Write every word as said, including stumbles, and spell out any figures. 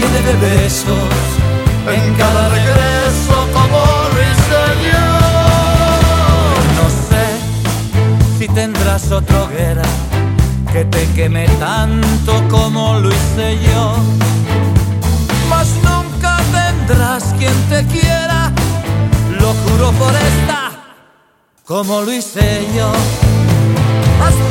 llene de besos en cada regreso como lo hice yo. No sé si tendrás otra hoguera que te queme tanto como lo hice yo, mas nunca tendrás quien te quiera, lo juro por esta, como lo hice yo. Hasta